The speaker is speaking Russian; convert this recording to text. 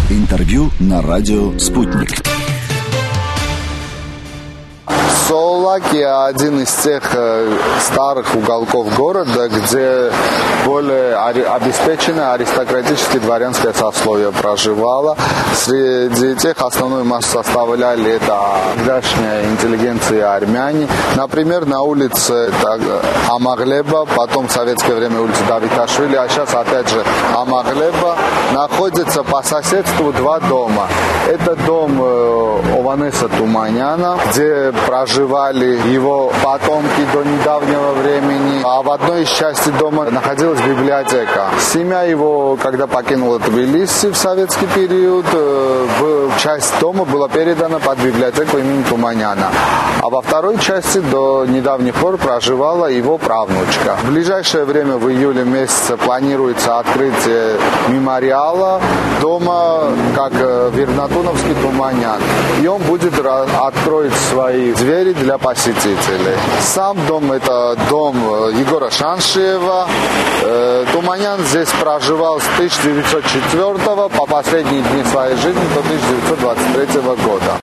Интервью на радио «Спутник». Соолаки – один из тех старых уголков города, где более обеспеченное аристократическое дворянское сословие проживало. Среди тех основную массу составляли это тогдашняя интеллигенция и армяне. Например, на улице Амаглеба, потом в советское время улица Давиташвили, а сейчас опять же Амаглеба, находится по соседству два дома. Это дом Ованеса Туманяна, где проживали его потомки до недавнего времени, а в одной из частей дома находилась библиотека. Семья его, когда покинула Тбилиси в советский период, часть дома была передана под библиотеку имени Туманяна. А во второй части до недавних пор проживала его правнучка. В ближайшее время, в июле месяце, планируется открытие мемориала дома, как Вернатуновский Туманян. И он будет откроет свои двери для посетителей. Сам дом – это дом Егора Шаншиева. Туманян здесь проживал с 1904 по последние дни своей жизни до 1923 года.